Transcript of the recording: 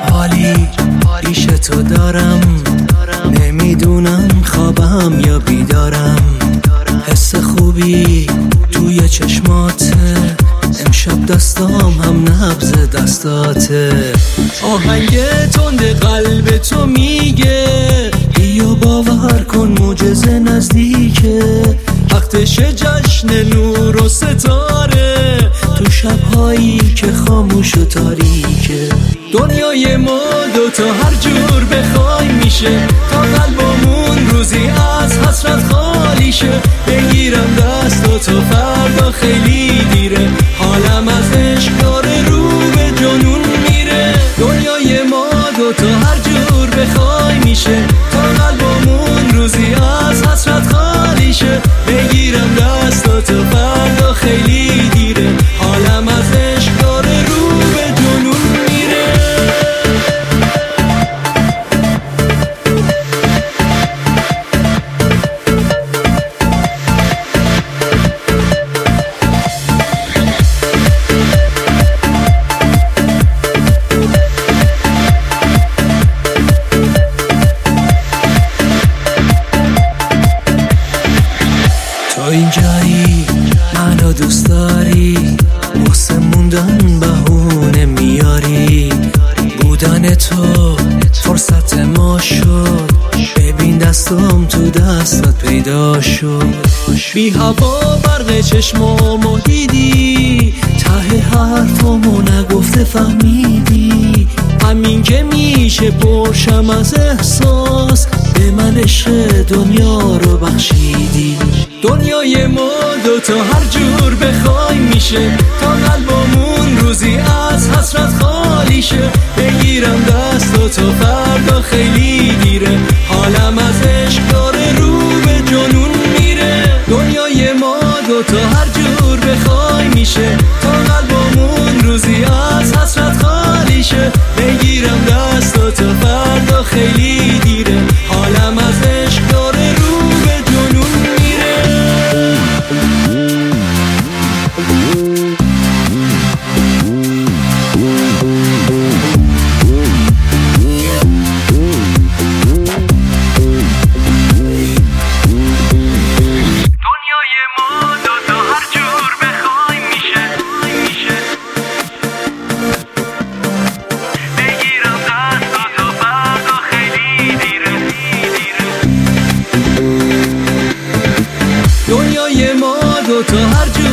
حالی پیش تو دارم، نمیدونم خوابم یا بیدارم. حس خوبی توی چشماته، امشب دستام هم نبض دستاته. آهنگ تند قلب تو میگه بیا باور کن معجزه نزدیکه. وقتش جشن نور و ستاره تو شبهایی که خاموش و تاریکه. دنیای ما دوتا هر جور بخوای میشه، تا قلبمون روزی از حسرت خالی شه. بگیرم دستاتو فردا خیلی دیره، حالم از عشق داره رو به جنون میره. دنیای ما دوتا هر جور بخوای میشه، تا قلبمون روزی از حسرت خالی شه. بگیرم دستاتو فردا خیلی دیره، حالم از عشق داره رو به جنون میره. تو اینجایی منو دوست داری، واسه موندن بهونه میاری. بودن تو فرصت ما شد، ببین دستم تو دستت پیدا شد. بی هوا برق چشمامو دیدی، ته حرفامو نگفته فهمیدی. همین که میشه پرشم از احساس، به من عشق دنیا رو بخشیدی. دنیای ما دوتا هر جور بخوای میشه، تا قلبمون روزی از حسرت خالی شه. بگیرم دستاتو فردا خیلی دیره، حالم از عشق داره رو به جنون میره. دنیای ما دوتا هر جور بخوای میشه، تا قلبمون روزی از حسرت خالی شه. بگیرم دستاتو فردا خیلی دیره، حالم از عشق داره رو به جنون میره. دنیای ما دوتا هر جور بخوای میشه، بگیرم دستاتو فردا خیلی دیره. دنیای ما دوتا هر جور